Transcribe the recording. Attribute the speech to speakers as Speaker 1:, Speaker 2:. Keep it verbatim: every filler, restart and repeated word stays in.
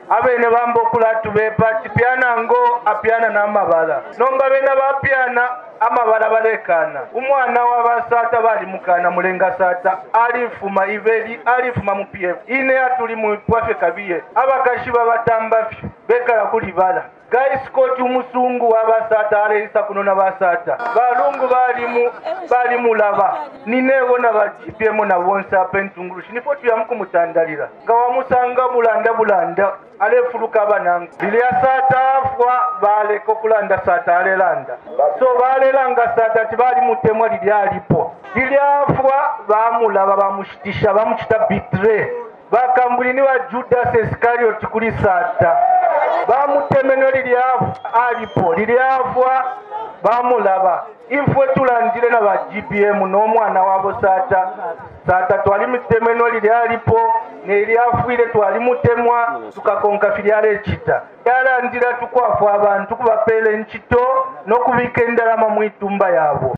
Speaker 1: abene bambo kulatu bepati piana ngo apiana na amabala nonga bena bapiana amabala balekana umwana wabasata bali mukana mulenga sata alifuma iveli alifuma mu P F ine atuli mu pwafe kabiye abakashi babatamba bekala kulibala Guys Scott umusungu wabasata alisa kunona basata balungu bali mu bali mulaba ninewo na bajipemo na wonsa pentungurushi nifoti ya mku mutandalira gawa musanga bulanda bulanda alefuluka banangu bilia sata afwa bale kokulanda sata alelanda so bale langa sata tibali mutemwa lili alipo bilia afwa bamulaba bamushitisha bamuchita bitre bakambulini wa Judas Iscariot kuli sata bamutemeno lili alipo lili afwa bamulaba infwe tulandire na ba G P M n'omwana wabo sata sata twali mutemeno lili alipo neli afuire twali mutemwa tukakonka filiale chita yalandira tukwafu abantu kubapele nchito no kubikendala mu itumba yabo.